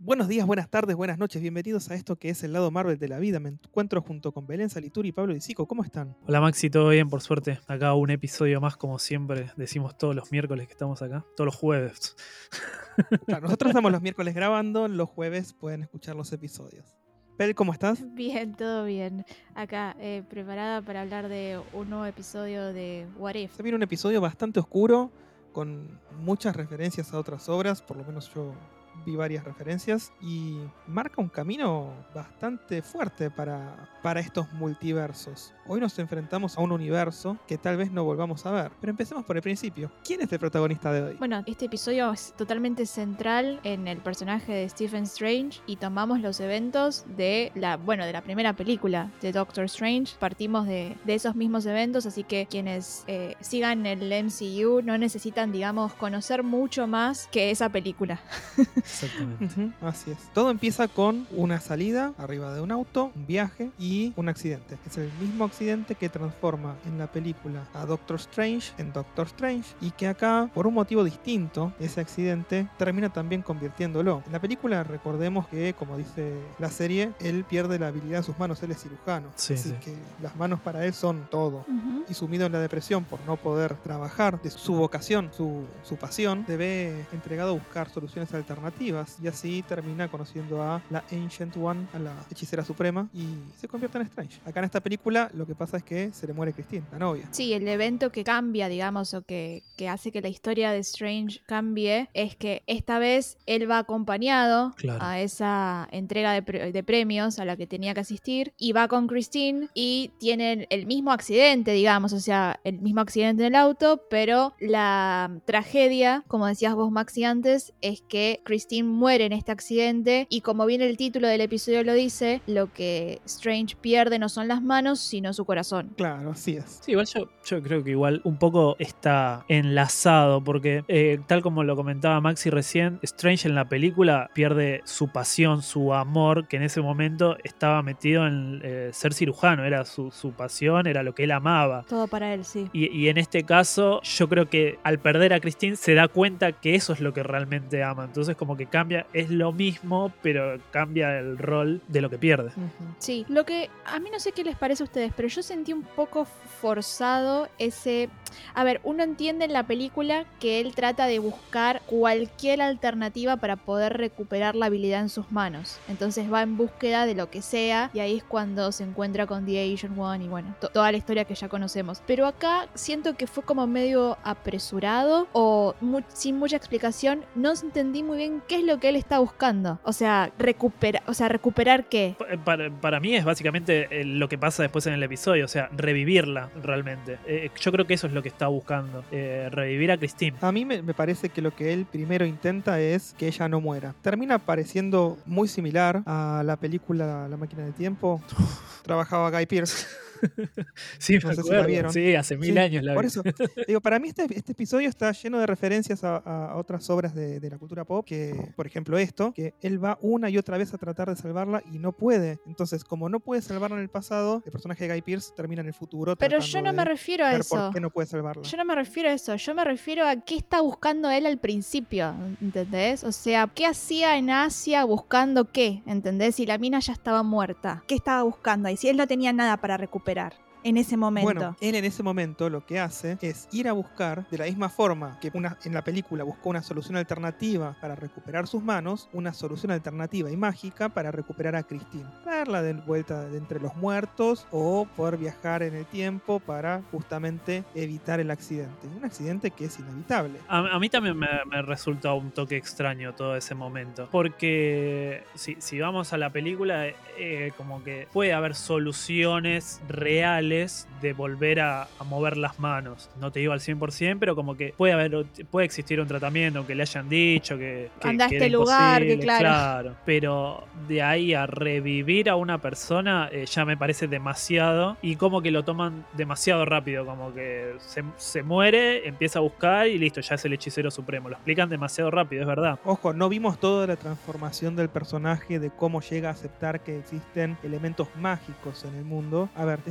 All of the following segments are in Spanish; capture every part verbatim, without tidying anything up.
Buenos días, buenas tardes, buenas noches. Bienvenidos a esto que es el lado Marvel de la vida. Me encuentro junto con Belén Salituri y Pablo Disico. ¿Cómo están? Hola Maxi, todo bien, por suerte. Acá un episodio más, como siempre. Decimos todos los miércoles que estamos acá. Todos los jueves. Claro, nosotros estamos los miércoles grabando, los jueves pueden escuchar los episodios. Pel, ¿cómo estás? Bien, todo bien. Acá, eh, preparada para hablar de un nuevo episodio de What If. Se viene un episodio bastante oscuro, con muchas referencias a otras obras, por lo menos yo vi varias referencias, y marca un camino bastante fuerte para, para estos multiversos. Hoy nos enfrentamos a un universo que tal vez no volvamos a ver, pero empecemos por el principio. ¿Quién es el protagonista de hoy? Bueno, este episodio es totalmente central en el personaje de Stephen Strange y tomamos los eventos de la, bueno, de la primera película de Doctor Strange. Partimos de, de esos mismos eventos, así que quienes eh, sigan el M C U no necesitan, digamos, conocer mucho más que esa película. Exactamente. Uh-huh, así es. Todo empieza con una salida arriba de un auto, un viaje y un accidente. Es el mismo accidente que transforma en la película a Doctor Strange en Doctor Strange y que acá, por un motivo distinto, ese accidente termina también convirtiéndolo. En la película recordemos que, como dice la serie, él pierde la habilidad en sus manos, él es cirujano. Sí, así sí. que las manos para él son todo. Uh-huh. Y sumido en la depresión por no poder trabajar de su vocación, su, su pasión, se ve entregado a buscar soluciones alternativas y así termina conociendo a la Ancient One, a la hechicera suprema, y se convierte en Strange. Acá en esta película lo que pasa es que se le muere Christine, la novia. Sí, el evento que cambia, digamos, o que, que hace que la historia de Strange cambie es que esta vez él va acompañado Claro. a esa entrega de, pre- de premios a la que tenía que asistir y va con Christine y tienen el mismo accidente, digamos, o sea, el mismo accidente en el auto, pero la tragedia, como decías vos, Maxi, antes, es que Christine muere en este accidente y como bien el título del episodio lo dice, lo que Strange pierde no son las manos, sino su corazón. Claro, así es. Sí, igual yo, yo creo que igual un poco está enlazado, porque eh, tal como lo comentaba Maxi recién, Strange en la película pierde su pasión, su amor, que en ese momento estaba metido en eh, ser cirujano, era su, su pasión, era lo que él amaba. Todo para él, sí. Y, y en este caso, yo creo que al perder a Christine se da cuenta que eso es lo que realmente ama. Entonces, como que cambia, es lo mismo, pero cambia el rol de lo que pierde. Uh-huh. Sí, lo que a mí no sé qué les parece a ustedes, pero yo sentí un poco forzado ese... A ver, uno entiende en la película que él trata de buscar cualquier alternativa para poder recuperar la habilidad en sus manos. Entonces va en búsqueda de lo que sea y ahí es cuando se encuentra con The Asian One y bueno, to- toda la historia que ya conocemos. Pero acá siento que fue como medio apresurado o mu- sin mucha explicación. No entendí muy bien qué es lo que él está buscando. O sea, recupera, o sea, recuperar qué. Para, para mí es básicamente eh, lo que pasa después en el episodio, o sea, revivirla realmente. Eh, yo creo que eso es lo que está buscando, eh, revivir a Christine. A mí me, me parece que lo que él primero intenta es que ella no muera. Termina pareciendo muy similar a la película La máquina del tiempo. Trabajaba Guy Pearce. Sí, No me sé si la acuerdo. vieron. Sí, hace mil Sí, años la por vi. eso, digo, para mí este, este episodio está lleno de referencias a, a otras obras de, de la cultura pop, que, por ejemplo, esto, que él va una y otra vez a tratar de salvarla y no puede. Entonces, como no puede salvarla en el pasado, el personaje de Guy Pearce termina en el futuro Pero tratando yo no de me refiero a ver eso. por qué no puede salvarla. Yo no me refiero a eso, yo me refiero a qué está buscando él al principio, ¿entendés? O sea, ¿qué hacía en Asia buscando qué? ¿Entendés? Si la mina ya estaba muerta, ¿qué estaba buscando ahí? Si él no tenía nada para recuperar en ese momento. Bueno, él en ese momento lo que hace es ir a buscar, de la misma forma que una, en la película buscó una solución alternativa para recuperar sus manos, una solución alternativa y mágica para recuperar a Christine. Traerla de vuelta de entre los muertos o poder viajar en el tiempo para justamente evitar el accidente. Un accidente que es inevitable. A, a mí también me, me resulta un toque extraño todo ese momento. Porque si, si vamos a la película, eh, como que puede haber soluciones reales de volver a, a mover las manos. No te digo al cien por ciento, pero como que puede haber puede existir un tratamiento que le hayan dicho que, que, Anda a que este era lugar, imposible, que claro. claro. Pero de ahí a revivir a una persona eh, ya me parece demasiado, y como que lo toman demasiado rápido, como que se, se muere, empieza a buscar y listo, ya es el hechicero supremo. Lo explican demasiado rápido, es verdad. Ojo, no vimos toda la transformación del personaje, de cómo llega a aceptar que existen elementos mágicos en el mundo. A ver, si vos lo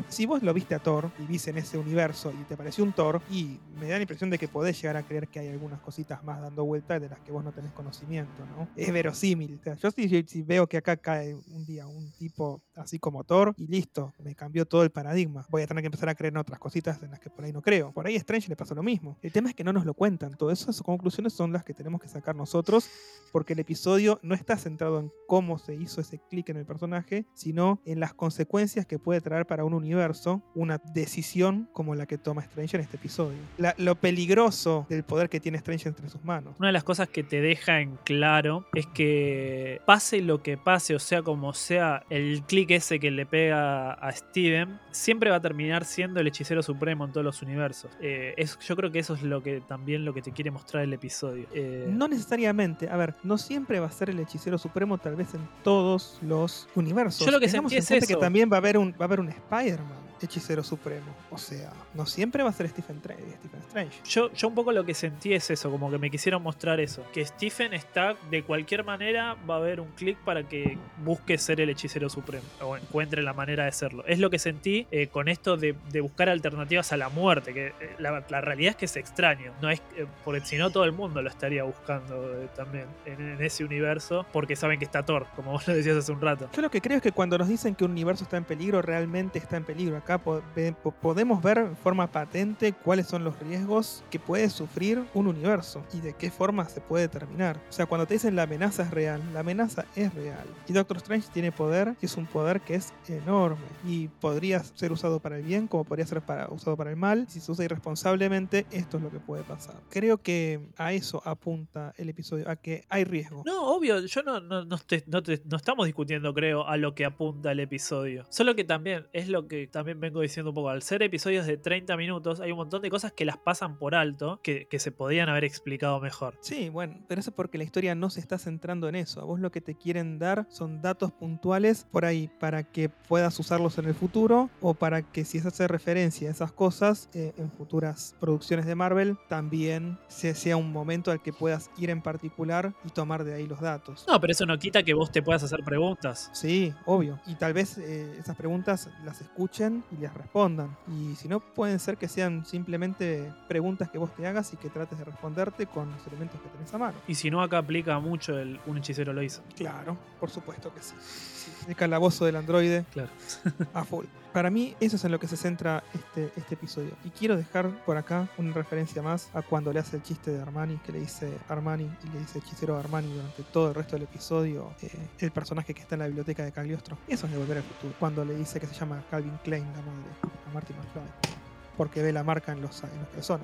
lo viste a Thor y viste en ese universo y te pareció un Thor, y me da la impresión de que podés llegar a creer que hay algunas cositas más dando vuelta de las que vos no tenés conocimiento, ¿no? Es verosímil. O sea, yo sí, sí veo que acá cae un día un tipo así como Thor y listo, me cambió todo el paradigma. Voy a tener que empezar a creer en otras cositas en las que por ahí no creo. Por ahí a Strange le pasó lo mismo. El tema es que no nos lo cuentan. Todas esas conclusiones son las que tenemos que sacar nosotros, porque el episodio no está centrado en cómo se hizo ese clic en el personaje, sino en las consecuencias que puede traer para un universo una decisión como la que toma Strange en este episodio. La, lo peligroso del poder que tiene Strange entre sus manos. Una de las cosas que te deja en claro es que pase lo que pase, o sea como sea, el clic ese que le pega a Steven siempre va a terminar siendo el hechicero supremo en todos los universos. Eh, es, yo creo que eso es lo que también lo que te quiere mostrar el episodio. Eh, No necesariamente, a ver, no siempre va a ser el hechicero supremo, tal vez en todos los universos. Yo lo que Tengamos sentí en es cuenta eso. que también va a haber un, va a haber un Spider-Man hechicero supremo. O sea, no siempre va a ser Stephen, Tra- Stephen Strange. Yo, yo un poco lo que sentí es eso, como que me quisieron mostrar eso. Que Stephen está, de cualquier manera, va a haber un clic para que busque ser el hechicero supremo. O encuentre la manera de serlo. Es lo que sentí eh, con esto de, de buscar alternativas a la muerte. Que eh, la, la realidad es que es extraño. No es, eh, porque si no todo el mundo lo estaría buscando eh, también en, en ese universo. Porque saben que está Thor, como vos lo decías hace un rato. Yo lo que creo es que cuando nos dicen que un universo está en peligro, realmente está en peligro. Acá po- ve- po- podemos ver en forma patente cuáles son los riesgos que puede sufrir un universo y de qué forma se puede terminar. O sea, cuando te dicen la amenaza es real, la amenaza es real. Y Doctor Strange tiene poder, y es un poder que es enorme. Y podría ser usado para el bien, como podría ser para, usado para el mal. Si se usa irresponsablemente, esto es lo que puede pasar. Creo que a eso apunta el episodio, a que hay riesgo. No, obvio, yo no, no, no, te- no te- no estamos discutiendo, creo, a lo que apunta el episodio. Solo que también, es lo que también vengo diciendo un poco, al ser episodios de treinta minutos, hay un montón de cosas que las pasan por alto, que, que se podían haber explicado mejor. Sí, bueno, pero eso es porque la historia no se está centrando en eso. A vos lo que te quieren dar son datos puntuales por ahí para que puedas usarlos en el futuro, o para que si se hace referencia a esas cosas eh, en futuras producciones de Marvel, también se, sea un momento al que puedas ir en particular y tomar de ahí los datos. No, pero eso no quita que vos te puedas hacer preguntas. Sí, obvio. Y tal vez eh, esas preguntas las escuchen y les respondan. Y si no, pueden ser que sean simplemente preguntas que vos te hagas y que trates de responderte con los elementos que tenés a mano. Y si no, acá aplica mucho el un hechicero lo hizo. Claro, por supuesto que sí. Sí, el calabozo del androide Claro. a full. Para mí, eso es en lo que se centra este, este episodio. Y quiero dejar por acá una referencia más a cuando le hace el chiste de Armani, que le dice Armani y le dice hechicero Armani durante todo el resto del episodio, eh, el personaje que está en la biblioteca de Cagliostro. Eso es de Volver al Futuro. Cuando le dice que se llama Calvin Klein, la madre, a Marty McFly. Porque ve la marca en los, en los calzones.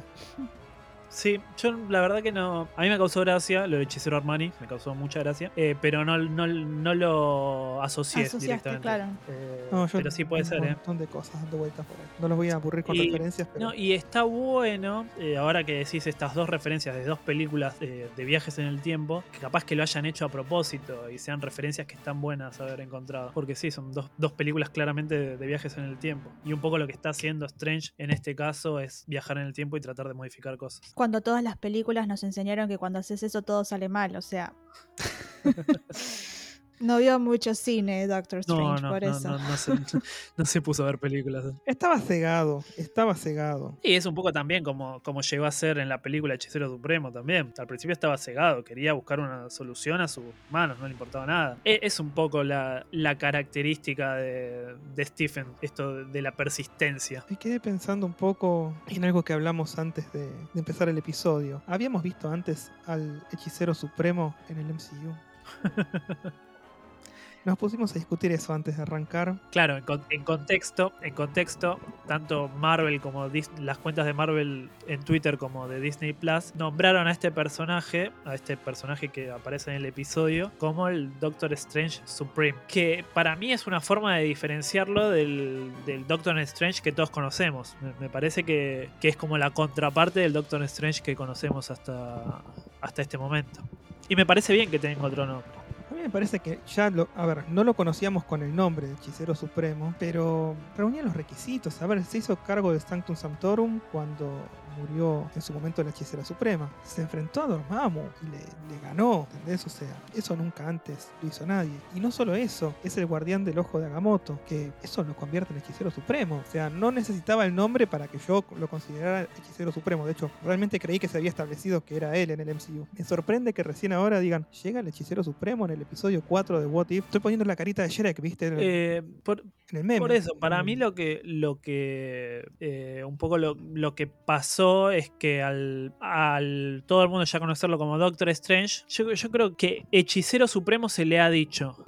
Sí, yo la verdad que no. A mí me causó gracia lo de hechicero Armani, me causó mucha gracia, eh, pero no, no, no lo asocié Asociaste, directamente. claro. Eh, No, yo pero sí puede ser, un ¿eh? montón de cosas dando vueltas por ahí. No los voy a aburrir con Y- referencias, pero No, y está bueno, eh, ahora que decís estas dos referencias de dos películas eh, de viajes en el tiempo, que capaz que lo hayan hecho a propósito y sean referencias que están buenas haber encontrado. Porque sí, son dos, dos películas claramente de, de viajes en el tiempo. Y un poco lo que está haciendo Strange en este caso es viajar en el tiempo y tratar de modificar cosas. Cuando todas las películas nos enseñaron que cuando haces eso todo sale mal, o sea. No vio mucho cine Doctor No, Strange no, por no, eso. no, no se, no se puso a ver películas. estaba cegado, estaba cegado. Y es un poco también como, como llegó a ser en la película Hechicero Supremo también. Al principio estaba cegado, quería buscar una solución a sus manos, no le importaba nada. E- Es un poco la, la característica de, de Stephen, esto de la persistencia. Me quedé pensando un poco en algo que hablamos antes de, de empezar el episodio. Habíamos visto antes al hechicero supremo en el M C U. Nos pusimos a discutir eso antes de arrancar. Claro, en, con- en contexto, en contexto, tanto Marvel como Dis- las cuentas de Marvel en Twitter como de Disney Plus nombraron a este personaje, a este personaje que aparece en el episodio, como el Doctor Strange Supreme. Que para mí es una forma de diferenciarlo del, del Doctor Strange que todos conocemos. Me, me parece que, que es como la contraparte del Doctor Strange que conocemos hasta, hasta este momento. Y me parece bien que tenga otro nombre. A mí me parece que ya lo, a ver, no lo conocíamos con el nombre de hechicero supremo, pero reunía los requisitos. A ver, se hizo cargo del Sanctum Sanctorum cuando murió en su momento la hechicera suprema. Se enfrentó a Dormammu y le, le ganó, ¿entendés? O sea, eso nunca antes lo hizo nadie. Y no solo eso, es el guardián del ojo de Agamotto, que eso lo convierte en hechicero supremo. O sea, no necesitaba el nombre para que yo lo considerara hechicero supremo. De hecho, realmente creí que se había establecido que era él en el M C U. Me sorprende que recién ahora digan, llega el hechicero supremo en el episodio cuatro de What If. Estoy poniendo la carita de Shrek, ¿viste? En el, Eh, por, en el meme. por eso, para mí lo que, lo que eh, un poco lo, lo que pasó es que al, al todo el mundo ya conocerlo como Doctor Strange, yo, yo creo que hechicero supremo se le ha dicho,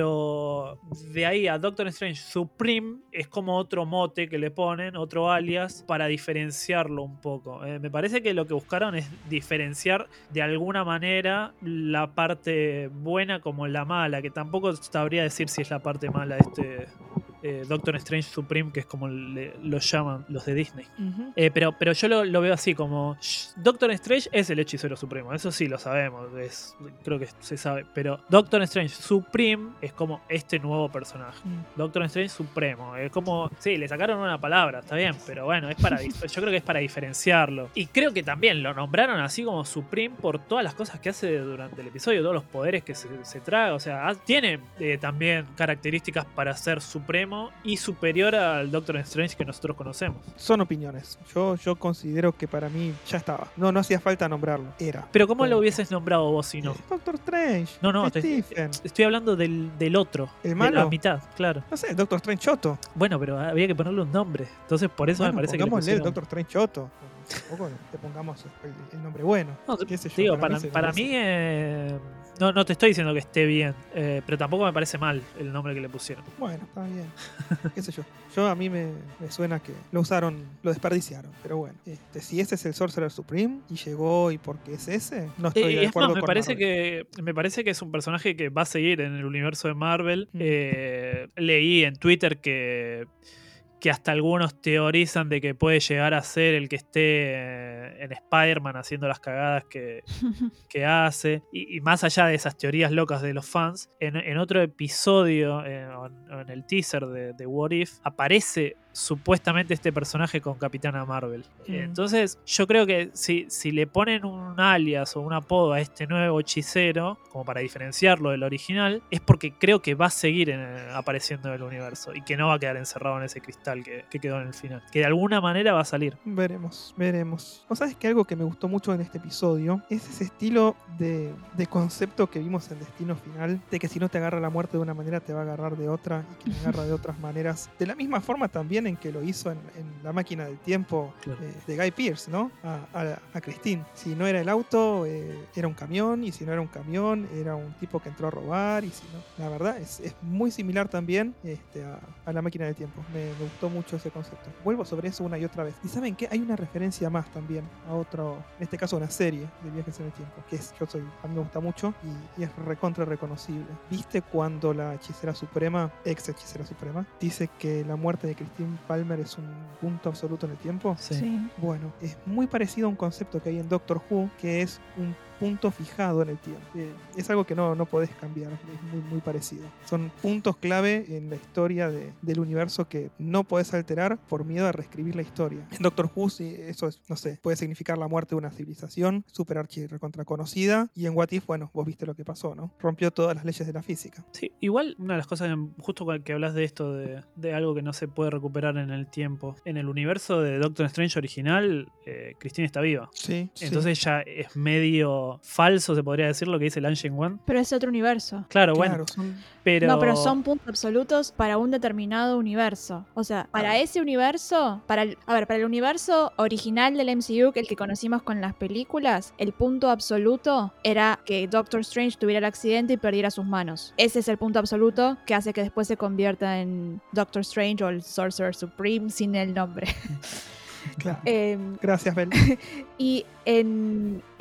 pero de ahí a Doctor Strange Supreme es como otro mote que le ponen, otro alias, para diferenciarlo un poco. Eh, me parece que lo que buscaron es diferenciar de alguna manera la parte buena como la mala, que tampoco sabría decir si es la parte mala de este eh, Doctor Strange Supreme, que es como le, lo llaman los de Disney. Uh-huh. Eh, pero, pero yo lo, lo veo así como Doctor Strange es el hechicero supremo, eso sí lo sabemos, es, creo que se sabe, pero Doctor Strange Supreme es como este nuevo personaje. Mm. Doctor Strange Supremo, es como, sí, le sacaron una palabra, está bien, pero bueno, es para, yo creo que es para diferenciarlo. Y creo que también lo nombraron así como Supreme por todas las cosas que hace durante el episodio, todos los poderes que se, se traga, o sea, tiene eh, también características para ser supremo y superior al Doctor Strange que nosotros conocemos. Son opiniones. Yo, yo considero que para mí ya estaba. No, no hacía falta nombrarlo. Era. Pero ¿cómo Punto. lo hubieses nombrado vos si no? Eh, Doctor Strange. No, no, te, Stephen. estoy hablando del, del otro. ¿El malo? De la mitad, claro. No sé, Doctor Strange Choto. Bueno, pero había que ponerle un nombre. Entonces por eso Bueno, me parece que le pongámosle el pusieron... Doctor Strange Choto. Tampoco le pongamos el, el nombre bueno. No, ¿Qué sé yo? digo, para, se para merece. mí, eh, no, no te estoy diciendo que esté bien, eh, pero tampoco me parece mal el nombre que le pusieron. Bueno, está bien. ¿Qué sé yo? Yo a mí me, me suena que lo usaron, lo desperdiciaron. Pero bueno, este, si ese es el Sorcerer Supreme y llegó y porque es ese, no estoy Eh, de es acuerdo más, me con parece, Marvel. que, me parece que es un personaje que va a seguir en el universo de Marvel. Mm. Eh, leí en Twitter que, que hasta algunos teorizan de que puede llegar a ser el que esté en Spider-Man haciendo las cagadas que, que hace. Y, y más allá de esas teorías locas de los fans, en, en otro episodio, en, en el teaser de, de What If, aparece supuestamente este personaje con Capitana Marvel. Mm. Entonces yo creo que si, si le ponen un alias o un apodo a este nuevo hechicero, como para diferenciarlo del original, es porque creo que va a seguir en, apareciendo en el universo y que no va a quedar encerrado en ese cristal que, que quedó en el final, que de alguna manera va a salir. Veremos, veremos. ¿O sabes que algo que me gustó mucho en este episodio es ese estilo de, de concepto que vimos en Destino Final, de que si no te agarra la muerte de una manera te va a agarrar de otra y que te agarra de otras maneras? De la misma forma también en que lo hizo en, en La Máquina del Tiempo, Claro. eh, de Guy Pearce, ¿no? A, a, a Christine. Si no era el auto, eh, era un camión, y si no era un camión, era un tipo que entró a robar, y si no... La verdad, es, es muy similar también este, a, a La Máquina del Tiempo. Me, me gustó mucho ese concepto. Vuelvo sobre eso una y otra vez. ¿Y saben qué? Hay una referencia más también a otro, en este caso a una serie de viajes en el tiempo, que es, yo soy, a mí me gusta mucho, y, y es recontra reconocible. ¿Viste cuando la hechicera suprema, ex hechicera suprema, dice que la muerte de Christine Palmer es un punto absoluto en el tiempo? Sí. Sí. Bueno, es muy parecido a un concepto que hay en Doctor Who, que es un punto fijado en el tiempo. Eh, es algo que no, no podés cambiar, es muy, muy parecido. Son puntos clave en la historia de, del universo que no podés alterar por miedo a reescribir la historia. En Doctor Who, sí, eso es, no sé, puede significar la muerte de una civilización super archi recontra conocida, y en What If, bueno, vos viste lo que pasó, ¿no? Rompió todas las leyes de la física. Sí, igual una de las cosas, justo que hablas de esto, de, de algo que no se puede recuperar en el tiempo. En el universo de Doctor Strange original, eh, Christine está viva. Sí, Entonces ya es medio falso, se podría decir, lo que dice el Ancient One. Pero es otro universo. Claro, sí, bueno, claro, son... pero... No, pero son puntos absolutos para un determinado universo. O sea, para ese universo, para el, a ver, para el universo original del M C U, el que conocimos con las películas, el punto absoluto era que Doctor Strange tuviera el accidente y perdiera sus manos. Ese es el punto absoluto que hace que después se convierta en Doctor Strange o el Sorcerer Supreme sin el nombre. Claro. Eh, Gracias, Bel. y en,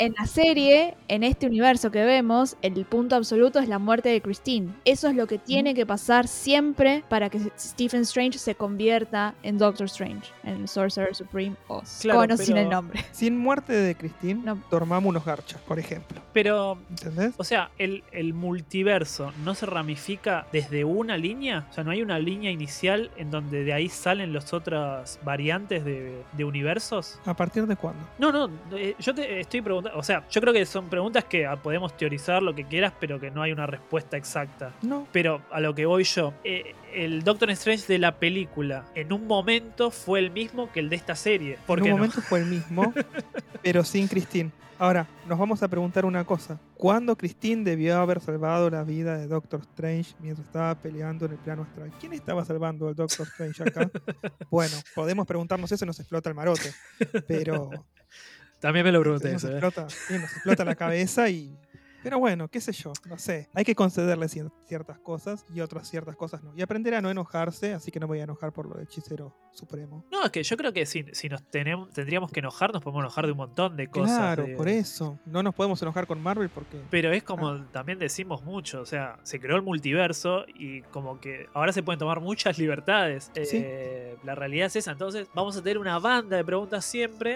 en la serie, en este universo que vemos, el punto absoluto es la muerte de Christine. Eso es lo que tiene que pasar siempre para que Stephen Strange se convierta en Doctor Strange, en el Sorcerer Supreme o Claro, con o pero- sin el nombre. Sin muerte de Christine, No. Dormammu unos garchas, por ejemplo. Pero, ¿Entendés? o sea, el, el multiverso no se ramifica desde una línea. O sea, no hay una línea inicial en donde de ahí salen las otras variantes de, de universos. ¿A partir de cuándo? No, no, eh, yo te estoy preguntando, o sea, yo creo que son preguntas que ah, podemos teorizar lo que quieras, pero que no hay una respuesta exacta. No. Pero a lo que voy yo, eh, el Doctor Strange de la película en un momento fue el mismo que el de esta serie. ¿Por En qué un no? momento fue el mismo, pero sin Christine. Ahora, nos vamos a preguntar una cosa. ¿Cuándo Christine debió haber salvado la vida de Doctor Strange mientras estaba peleando en el plano astral? ¿Quién estaba salvando al Doctor Strange acá? Bueno, podemos preguntarnos eso y nos explota el marote. Pero También me lo pregunté nos eso, ¿eh? explota, sí, nos explota la cabeza y... Pero bueno, qué sé yo, no sé. Hay que concederle cier- ciertas cosas y otras ciertas cosas no. Y aprender a no enojarse, así que no me voy a enojar por lo del hechicero supremo. No, es que yo creo que si, si nos tenemos, tendríamos que enojar, nos podemos enojar de un montón de cosas. Claro, de- por eso. No nos podemos enojar con Marvel porque... Pero es como también decimos mucho, o sea, se creó el multiverso y como que ahora se pueden tomar muchas libertades. Sí. Eh, la realidad es esa, entonces vamos a tener una banda de preguntas siempre.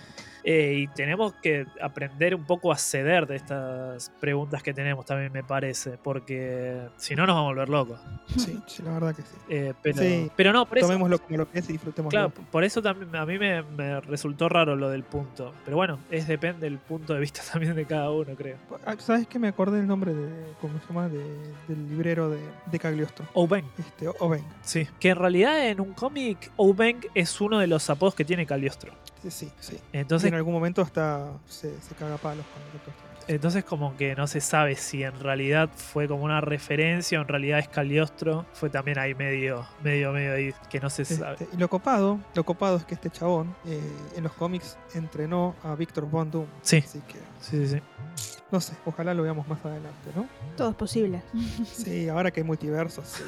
Eh, y tenemos que aprender un poco a ceder de estas preguntas que tenemos también, me parece, porque si no nos vamos a volver locos. Sí, sí, la verdad que sí. Eh, pero, Sí. pero no, por eso, Tomémoslo como lo que es y disfrutémoslo. claro, por eso también a mí me, me resultó raro lo del punto. Pero bueno, es depende del punto de vista también de cada uno, creo. Ah, ¿sabes qué? Me acordé el nombre de, ¿cómo se llama? De- del librero de, de Cagliostro. Oben, Este, Oben. sí. Que en realidad en un cómic, Oben es uno de los apodos que tiene Cagliostro. Sí, sí, sí. Entonces, Y en algún momento hasta se, se caga a palos con el Doctor Strange. entonces como que no se sabe si en realidad fue como una referencia o en realidad es Cagliostro. Fue también ahí medio, medio, medio ahí que no se sabe. Este, y lo copado, lo copado es que este chabón eh, en los cómics entrenó a Victor Von Doom. Sí, Así que, sí, sí. no sé, ojalá lo veamos más adelante, ¿no? Todo es posible. Sí, ahora que hay multiversos, sí.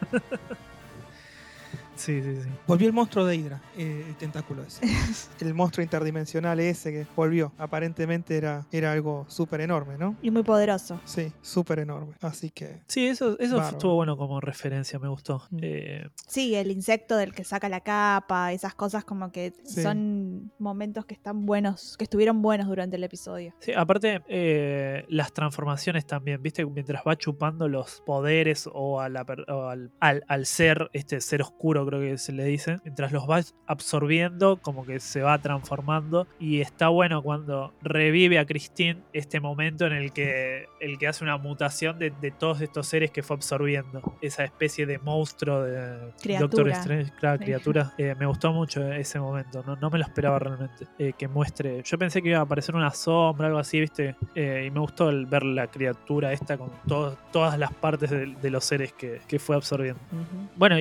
Sí, sí, sí. Volvió el monstruo de Hydra, eh, el tentáculo ese. El monstruo interdimensional ese que volvió. Aparentemente era, era algo súper enorme, ¿no? Y muy poderoso. Sí, súper enorme. Así que... Sí, eso, eso Bárbaro. estuvo bueno como referencia, me gustó. Mm. Eh, Sí, el insecto del que saca la capa, esas cosas como que Sí. son momentos que están buenos, que estuvieron buenos durante el episodio. sí, aparte, eh, las transformaciones también, ¿viste? Mientras va chupando los poderes o, a la per- o al, al, al ser, este ser oscuro creo que se le dice, mientras los va absorbiendo, como que se va transformando. Y está bueno cuando revive a Christine este momento en el que, el que hace una mutación de, de todos estos seres que fue absorbiendo. Esa especie de monstruo de Criatura. Doctor Strange, claro, Sí. criatura. Eh, me gustó mucho ese momento, no, no me lo esperaba realmente. Eh, que muestre. Yo pensé que iba a aparecer una sombra, algo así, ¿viste? Eh, y me gustó el ver la criatura esta con to- todas las partes de, de los seres que, que fue absorbiendo. Bueno,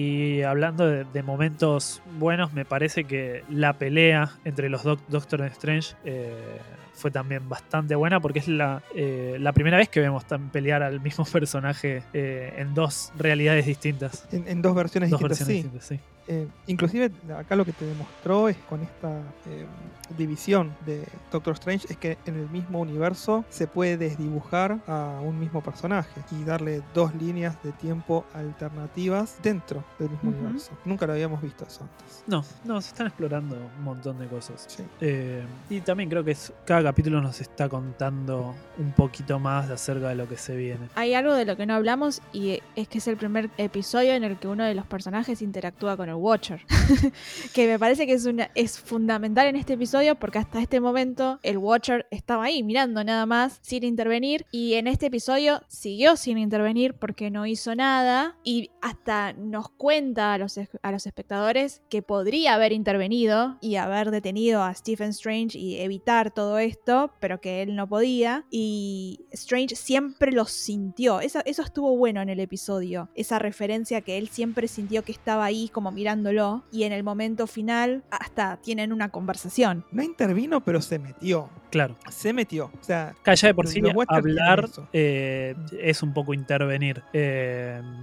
y hablando de, de momentos buenos, me parece que la pelea entre los doc- Doctor Strange eh, fue también bastante buena porque es la, eh, la primera vez que vemos tan pelear al mismo personaje eh, en dos realidades distintas. En, en dos versiones Dos distintas, versiones sí. distintas, sí. Eh, inclusive acá lo que te demostró es con esta eh, división de Doctor Strange es que en el mismo universo se puede desdibujar a un mismo personaje y darle dos líneas de tiempo alternativas dentro del mismo Ujú. universo. Nunca lo habíamos visto eso antes. No, no, se están explorando un montón de cosas. Sí. Eh, y también creo que es- cada capítulo nos está contando un poquito más acerca de lo que se viene. Hay algo de lo que no hablamos y es que es el primer episodio en el que uno de los personajes interactúa con el Watcher. Que me parece que es, una, es fundamental en este episodio porque hasta este momento el Watcher estaba ahí mirando nada más sin intervenir y en este episodio siguió sin intervenir porque no hizo nada y hasta nos cuenta a los, a los espectadores que podría haber intervenido y haber detenido a Stephen Strange y evitar todo esto, pero que él no podía y Strange siempre lo sintió. Eso, eso estuvo bueno en el episodio, esa referencia que él siempre sintió que estaba ahí como mirándolo y en el momento final hasta tienen una conversación. No intervino, pero se metió. Claro. Se metió. O sea, Calla de por Los sí, Watchers hablar tienen eso. eh, es un poco intervenir. Eh,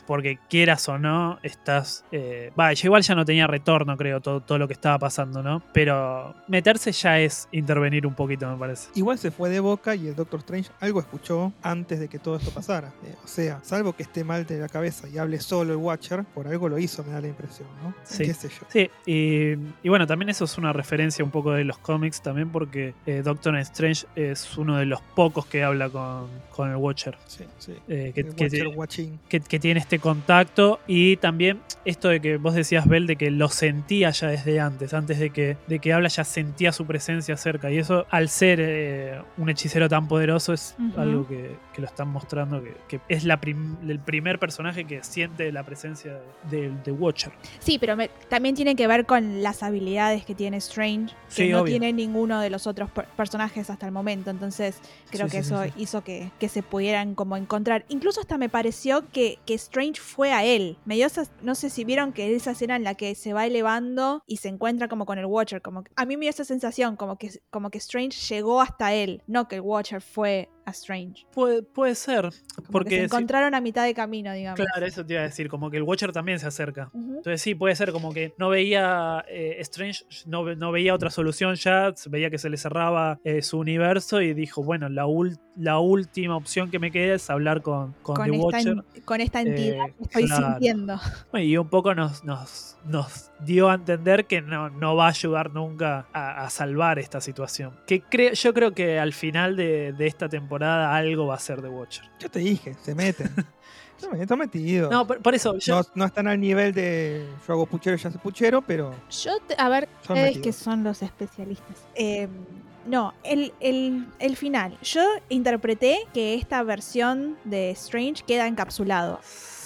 porque quieras o no, estás... Eh, va, igual ya no tenía retorno, creo, todo, todo lo que estaba pasando, ¿no? Pero meterse ya es intervenir un poquito, me parece. Igual se fue de boca y el Doctor Strange algo escuchó antes de que todo esto pasara. Eh, o sea, salvo que esté mal de la cabeza y hable solo el Watcher, por algo lo hizo, me da la impresión, ¿no? Sí. ¿Qué sé yo? Sí, y, y bueno, también eso es una referencia un poco de los cómics también, porque eh, Doctor Strange es uno de los pocos que habla con, con el Watcher. Sí, sí. Eh, que, el que, Watcher te- watching. que, que tiene este contacto, y también esto de que vos decías, Bel, de que lo sentía ya desde antes, antes de que, de que habla ya sentía su presencia cerca, y eso al ser eh, un hechicero tan poderoso es Ujú. algo que, que lo están mostrando, que, que es la prim- el primer personaje que siente la presencia de, de Watcher. Sí, pero me- también tiene que ver con las habilidades que tiene Strange, que Sí, no obvio. tiene ninguno de los otros per- personajes hasta el momento. Entonces creo Sí, que sí, eso sí, sí. hizo que, que se pudieran como encontrar. Incluso hasta me pareció que, que Strange fue a él. Me dio esa- no sé si vieron que esa escena en la que se va elevando y se encuentra como con el Watcher. Como que- a mí me dio esa sensación como que, como que Strange llegó hasta él, no que el Watcher fue a Strange. Puede, puede ser, Como que se porque si- encontraron a mitad de camino, digamos. claro, eso te iba a decir, como que el Watcher también se acerca. Ujú. Entonces sí, puede ser como que no veía eh, Strange, no, ve- no veía otra solución ya, veía que se le cerraba eh, su universo y dijo, bueno, la, ul- la última opción que me queda es hablar con, con, Con The esta, Watcher. en- con esta entidad Eh, que estoy claro. sintiendo. Bueno, y un poco nos, nos, nos dio a entender que no, no va a ayudar nunca a, a salvar esta situación. Que cre- yo creo que al final de, de esta temporada algo va a ser The Watcher. Yo te dije, se meten. No, está metido. No, por, por eso, yo, No, no están al nivel de yo hago puchero, yo hago puchero, pero Yo, te- a ver, Son ustedes metidos. que son los especialistas. Eh, no, el, el, el final. Yo interpreté que esta versión de Strange queda encapsulado.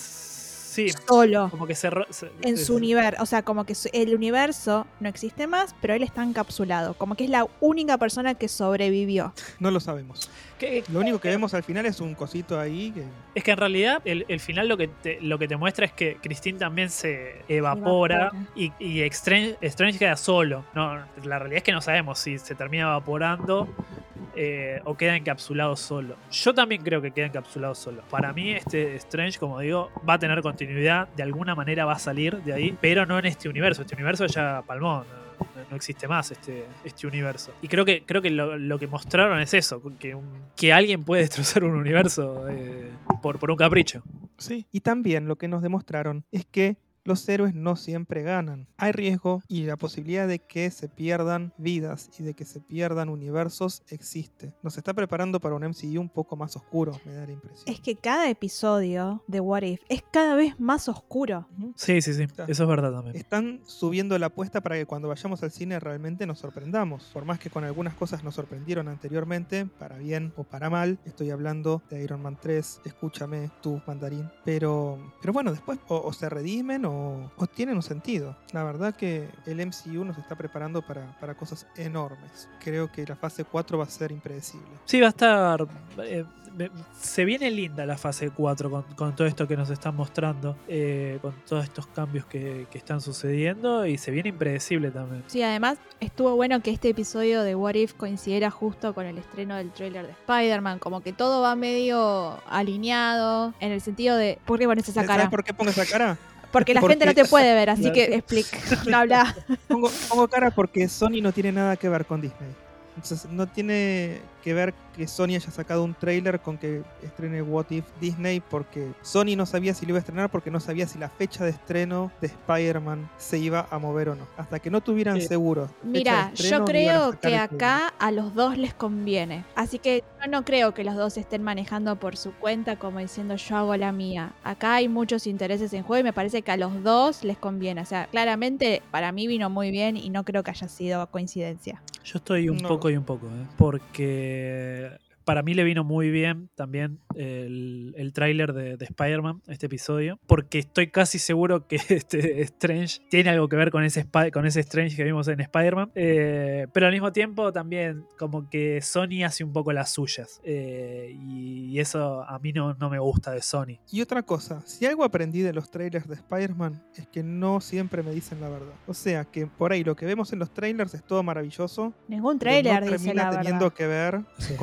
sí, Solo. como que cerró. se- En es- su universo. O sea, como que su- el universo no existe más, pero él está encapsulado. Como que es la única persona que sobrevivió. no lo sabemos. que- Lo único que vemos al final es un cosito ahí que Es que en realidad el, el final lo que, te, lo que te muestra es que Christine también se evapora, Evapora. y, y Strange, Strange queda solo. No, la realidad es que no sabemos si se termina evaporando eh, o queda encapsulado solo. Yo también creo que queda encapsulado solo. Para mí este Strange, como digo, va a tener continuidad, de alguna manera va a salir de ahí, pero no en este universo. Este universo ya palmó. No, no existe más este, este universo. Y creo que, creo que lo, lo que mostraron es eso, que, un- que alguien puede destrozar un universo eh, por, por un capricho. sí. Y también lo que nos demostraron es que los héroes no siempre ganan. Hay riesgo y la posibilidad de que se pierdan vidas y de que se pierdan universos existe. Nos está preparando para un M C U un poco más oscuro, me da la impresión. Es que cada episodio de What If es cada vez más oscuro. Ujú. Sí, sí, sí. Claro. Eso es verdad también. Están subiendo la apuesta para que cuando vayamos al cine realmente nos sorprendamos. Por más que con algunas cosas nos sorprendieron anteriormente, para bien o para mal. Estoy hablando de Iron Man tres, Escúchame, tú, Mandarín. Pero, pero bueno, después o, o se redimen o, o tienen un sentido. La verdad que el M C U nos está preparando para, para cosas enormes. Creo que la fase cuatro va a ser impredecible. Sí, va a estar. eh, me- se viene linda la fase cuatro con, con todo esto que nos están mostrando, eh, con todos estos cambios que, que están sucediendo, y se viene impredecible también. Sí, además estuvo bueno que este episodio de What If coincidiera justo con el estreno del tráiler de Spider-Man, como que todo va medio alineado en el sentido de ¿por qué pones esa ¿Sabes cara? por qué pongo esa cara? Porque la Porque- gente no te puede ver, así Claro. que explica, no habla. Pongo, pongo cara porque Sony no tiene nada que ver con Disney. Entonces no tiene que ver que Sony haya sacado un trailer con que estrene What If Disney, porque Sony no sabía si lo iba a estrenar, porque no sabía si la fecha de estreno de Spider-Man se iba a mover o no. Hasta que no tuvieran Sí. seguro fecha Mira, de estreno, yo no iban a creo sacar que el trailer. acá a los dos les conviene. Así que yo no creo que los dos estén manejando por su cuenta como diciendo yo hago la mía. Acá hay muchos intereses en juego y me parece que a los dos les conviene. O sea, claramente para mí vino muy bien y no creo que haya sido coincidencia. Yo estoy un No. poco y un poco, ¿eh? Porque para mí le vino muy bien también el, el tráiler de, de Spider-Man, este episodio, porque estoy casi seguro que este Strange tiene algo que ver con ese, Spi- con ese Strange que vimos en Spider-Man, eh, pero al mismo tiempo también como que Sony hace un poco las suyas, eh, y, y eso a mí no, no me gusta de Sony. Y otra cosa, si algo aprendí de los trailers de Spider-Man es que no siempre me dicen la verdad. O sea que por ahí lo que vemos en los trailers es todo maravilloso, Ningún pero trailer no dice termina la teniendo verdad. que ver con lo que vamos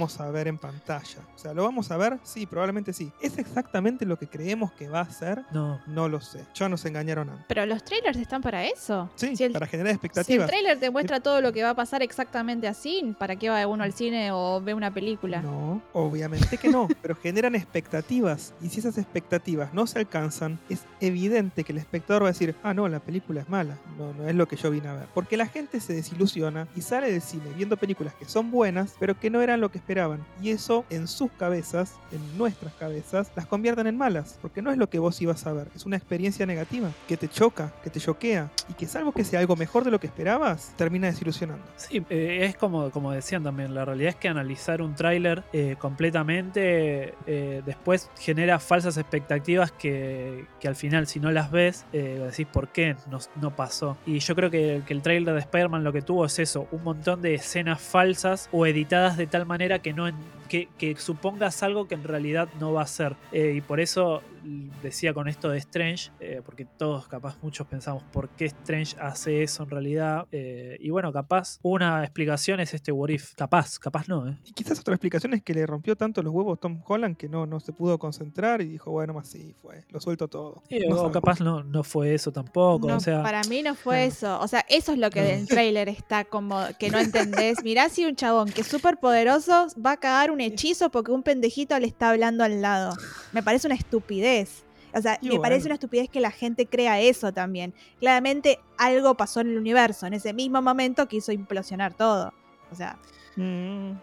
vamos a ver en pantalla. O sea, ¿lo vamos a ver? Sí, probablemente sí. ¿Es exactamente lo que creemos que va a ser? No. No lo sé. Ya nos engañaron antes. Pero los trailers están para eso. Sí, Si el, para generar si el expectativas. trailer te muestra todo lo que va a pasar exactamente así, ¿para qué va uno al cine o ve una película? No, obviamente que no, pero generan expectativas. Y si esas expectativas no se alcanzan, es evidente que el espectador va a decir, ah, no, la película es mala. No, no es lo que yo vine a ver. Porque la gente se desilusiona y sale del cine viendo películas que son buenas, pero que no eran lo que esperaban. Y eso en sus cabezas, en nuestras cabezas, las convierten en malas. Porque no es lo que vos ibas a ver. Es una experiencia negativa que te choca, que te choquea. Y que salvo que sea algo mejor de lo que esperabas, termina desilusionando. Sí, eh, es como, como decían también, la realidad es que analizar un tráiler eh, completamente eh, después genera falsas expectativas que, que al final si no las ves eh, decís por qué no, no pasó. Y yo creo que, que el tráiler de Spider-Man lo que tuvo es eso, un montón de escenas falsas o editadas de tal manera que no que, que supongas algo que en realidad no va a ser. Eh, y por eso decía con esto de Strange, eh, porque todos capaz muchos pensamos por qué Strange hace eso en realidad, eh, y bueno, capaz una explicación es este what if, capaz, capaz no, ¿eh? Y quizás otra explicación es que le rompió tanto los huevos Tom Holland que no, no se pudo concentrar y dijo, bueno, más sí, fue, lo suelto todo. Sí, no o sabemos. capaz no, no fue eso tampoco, No, o sea... para mí no fue Claro. eso. O sea, eso es lo que No. del trailer está como que no entendés. Mirá si un chabón que es súper poderoso va a cagar un hechizo porque un pendejito le está hablando al lado. Me parece una estupidez. O sea, Y me bueno. parece una estupidez que la gente crea eso también. Claramente algo pasó en el universo en ese mismo momento que hizo implosionar todo. O sea, Mm.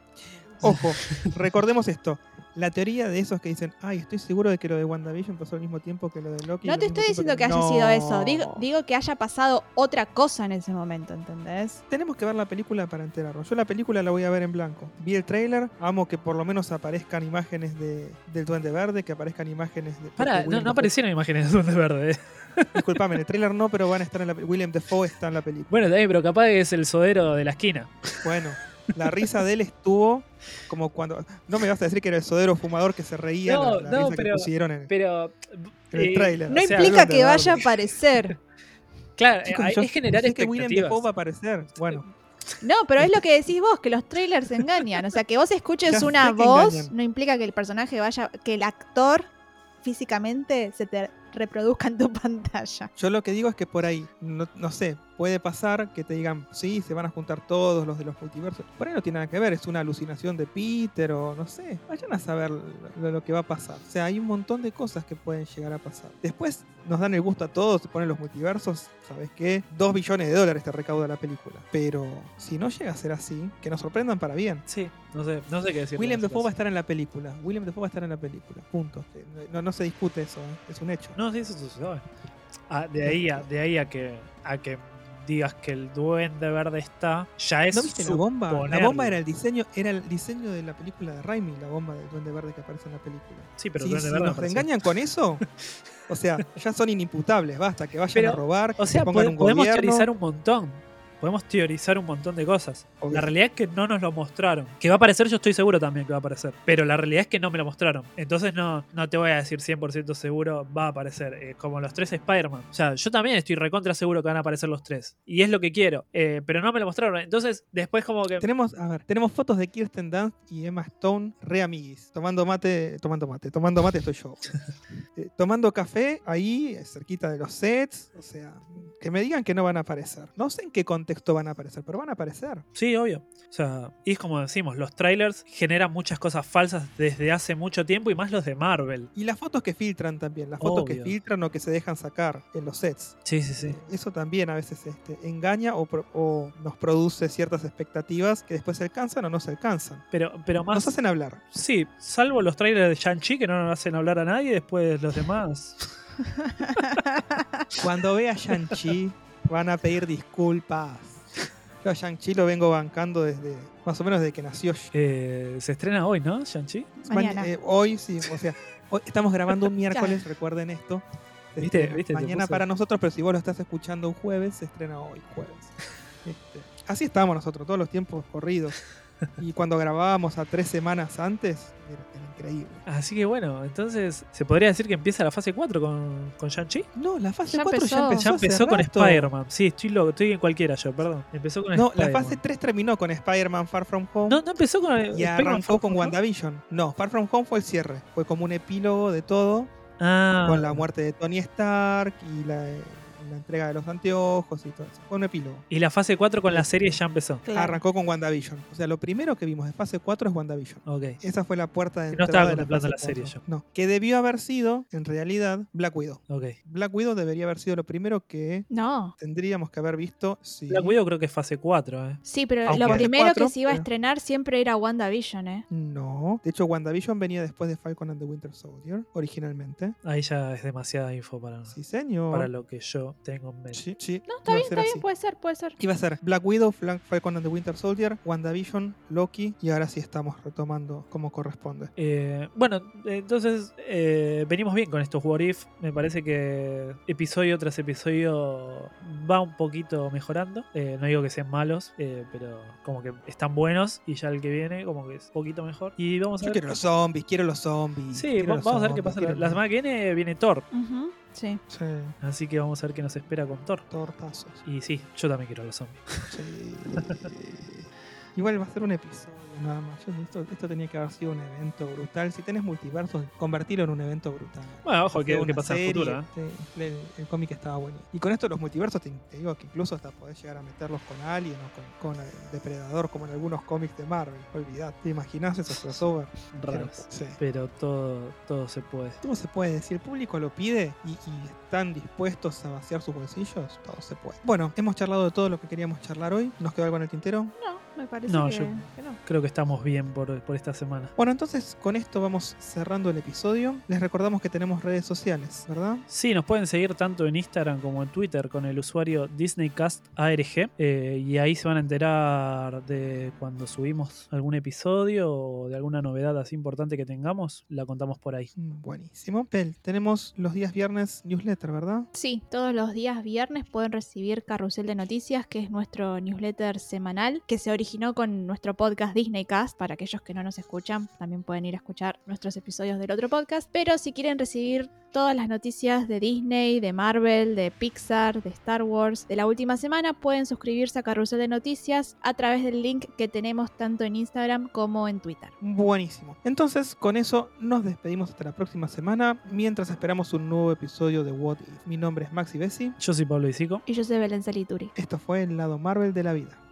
Ojo, recordemos esto. La teoría de esos que dicen, ay, estoy seguro de que lo de WandaVision pasó al mismo tiempo que lo de Loki. no al te mismo estoy tiempo diciendo que haya No. sido eso. Digo, digo que haya pasado otra cosa en ese momento, ¿entendés? Tenemos que ver la película para enterarnos. Yo la película la voy a ver en blanco. Vi el tráiler, amo que por lo menos aparezcan imágenes de, del Duende Verde, que aparezcan imágenes de... Pará, porque no, Willem no Dafoe- aparecieron imágenes de Duende Verde, ¿eh? Disculpame, en el tráiler no, pero van a estar en la película. Willem Dafoe está en la película. Bueno, Dave, pero capaz es el sodero de la esquina. Bueno, la risa de él estuvo como cuando... No me vas a decir que era el sodero fumador que se reía, No, la, la no, risa pero- que pusieron en, Pero... en el eh, tráiler. No O sea, implica Duende que vaya a Verde. aparecer. Claro, Chicos, eh, yo es generar sé que Willem expectativas. Dafoe va a aparecer. Bueno, No, pero es lo que decís vos, que los trailers engañan. O sea, que vos escuches Ya sé una que voz engañan. no implica que el personaje vaya, que el actor físicamente se te reproduzca en tu pantalla. yo lo que digo es que por ahí, no, no sé, puede pasar que te digan, sí, se van a juntar todos los de los multiversos. Por ahí no tiene nada que ver, es una alucinación de Peter o no sé. Vayan a saber lo, lo que va a pasar. O sea, hay un montón de cosas que pueden llegar a pasar. Después nos dan el gusto a todos, se ponen los multiversos, ¿sabes qué? Dos billones de dólares te recauda la película. Pero si no llega a ser así, que nos sorprendan para bien. Sí, no sé, no sé qué decir. Willem Dafoe va a estar en la película. Willem Dafoe va a estar en la película. Punto. No, no se discute eso, ¿eh? Es un hecho. No, sí, eso se sabe. Ah, de ahí a, de ahí a que a que digas que el Duende Verde está, ya es ¿No viste la bomba? La suponerlo. bomba era el diseño, era el diseño de la película de Raimi, la bomba del Duende Verde que aparece en la película. Sí, pero si Duende si Verde nos apareció. engañan con eso, o sea, ya son inimputables, basta, que vayan Pero, a robar, O sea, que pongan pode- un podemos gobierno. teorizar un montón. Podemos teorizar un montón de cosas. Obvio. La realidad es que no nos lo mostraron. Que va a aparecer, yo estoy seguro también que va a aparecer. Pero la realidad es que no me lo mostraron. Entonces no, no te voy a decir cien por ciento seguro va a aparecer. Eh, como los tres Spider-Man. O sea, yo también estoy recontra seguro que van a aparecer los tres. Y es lo que quiero. Eh, pero no me lo mostraron. Entonces, después como que... Tenemos, a ver, tenemos fotos de Kirsten Dunst y Emma Stone re amiguis, tomando mate, tomando mate, tomando mate estoy yo. Eh, tomando café ahí, cerquita de los sets, o sea, que me digan que no van a aparecer. No sé en qué contexto van a aparecer, pero van a aparecer. Sí, obvio. O sea, y es como decimos, los trailers generan muchas cosas falsas desde hace mucho tiempo y más los de Marvel. Y las fotos que filtran también, las fotos que Obvio. filtran o que se dejan sacar en los sets. Sí, sí, sí. Eso también a veces este, engaña o, pro- o nos produce ciertas expectativas que después se alcanzan o no se alcanzan. Pero, pero más... Nos hacen hablar. Sí, salvo los trailers de Shang-Chi que no nos hacen hablar a nadie, después los demás. Cuando vea Shang-Chi van a pedir disculpas. Yo a Shang-Chi lo vengo bancando desde más o menos desde que nació. Eh, se estrena hoy, ¿no? Shang-Chi. Mañana. Ma- eh, hoy sí, o sea, hoy estamos grabando un miércoles, recuerden esto. Se ¿Viste? estrena ¿Viste? Te Mañana puse- para nosotros, pero si vos lo estás escuchando un jueves, se estrena hoy, jueves. Este, así estamos nosotros, todos los tiempos corridos. Y cuando grabábamos a tres semanas antes, era, era increíble. Así que bueno, entonces, ¿se podría decir que empieza la fase cuatro con, con Shang-Chi? No, la fase Ya cuatro empezó. ya empezó. Ya empezó hace con rato. Spider-Man. Sí, estoy loco, estoy en cualquiera yo, perdón. Empezó con No, la Spider-Man. fase tres terminó con Spider-Man Far From Home. No, no empezó con Y Spider-Man arrancó Far con From Home. WandaVision. No, Far From Home fue el cierre. Fue como un epílogo de todo, Ah, con la muerte de Tony Stark y la, la entrega de los anteojos y todo eso. Fue un epílogo. y la fase cuatro con la serie ya empezó. Claro. Arrancó con WandaVision. O sea, lo primero que vimos de fase cuatro es WandaVision. Ok. Esa fue la puerta de Que no entrada estaba de la contemplando fase la serie cuatro. yo. No, que debió haber sido, en realidad, Black Widow. Ok. Black Widow debería haber sido lo primero que No. tendríamos que haber visto. Sí. Black Widow creo que es fase cuatro, ¿eh? Sí, pero Aunque lo es primero cuatro, que se iba a pero- estrenar siempre era WandaVision, ¿eh? No. De hecho, WandaVision venía después de Falcon and the Winter Soldier, originalmente. Ahí ya es demasiada info para, Sí, señor. para lo que yo tengo en mente. Sí, sí. No, está Iba a bien, ser está bien, así. puede ser, puede ser. Iba a ser Black Widow, Flan- Falcon and the Winter Soldier, WandaVision, Loki, y ahora sí estamos retomando como corresponde. Eh, bueno, entonces eh, venimos bien con estos What If. Me parece que episodio tras episodio va un poquito mejorando. Eh, no digo que sean malos, eh, pero como que están buenos y ya el que viene como que es un poquito mejor. Y vamos a Yo ver. quiero los zombies, quiero los zombies. Sí, quiero va- los vamos a ver qué zombies, pasa. La, quiero la los- semana que viene viene Thor. Ujú, sí. Sí, Así que vamos a ver qué nos espera con Thor. tortazos. Y sí, yo también quiero a los zombies. Sí. Igual va a ser un episodio nada más. Yo- Esto, esto tenía que haber sido un evento brutal. Si tenés multiversos, convertirlo en un evento brutal. Bueno, ojo, Hacer que, que una pasa en el serie, futuro. ¿eh? sí, el, el cómic estaba bueno. Y con esto de los multiversos, te, te digo que incluso hasta podés llegar a meterlos con Alien o con, con el Depredador, como en algunos cómics de Marvel. Olvidad. ¿Te imaginas esos crossover? Raros. Sí. Pero todo, todo se puede. Todo se puede. Si el público lo pide y, y están dispuestos a vaciar sus bolsillos, todo se puede. Bueno, hemos charlado de todo lo que queríamos charlar hoy. ¿Nos quedó algo en el tintero? No, me parece No, que, yo- que no. Creo que estamos bien por, por esta semana. Bueno, entonces con esto vamos cerrando el episodio. Les recordamos que tenemos redes sociales, ¿verdad? Sí, nos pueden seguir tanto en Instagram como en Twitter con el usuario DisneyCastARG. Eh, y ahí se van a enterar de cuando subimos algún episodio o de alguna novedad así importante que tengamos. La contamos por ahí. Mm, Buenísimo. Pel, tenemos los días viernes newsletter, ¿verdad? Sí, todos los días viernes pueden recibir Carrusel de Noticias, que es nuestro newsletter semanal, que se originó con nuestro podcast Disneycast. Para aquellos que no nos escuchan, también pueden ir a escuchar nuestros episodios del otro podcast. Pero si quieren recibir todas las noticias de Disney, de Marvel, de Pixar, de Star Wars de la última semana, pueden suscribirse a Carrusel de Noticias a través del link que tenemos tanto en Instagram como en Twitter. Buenísimo. Entonces, con eso nos despedimos hasta la próxima semana, mientras esperamos un nuevo episodio de What If. Mi nombre es Maxi Bessi. Yo soy Pablo Isico. Y yo soy Belén Salituri. Esto fue el lado Marvel de la vida.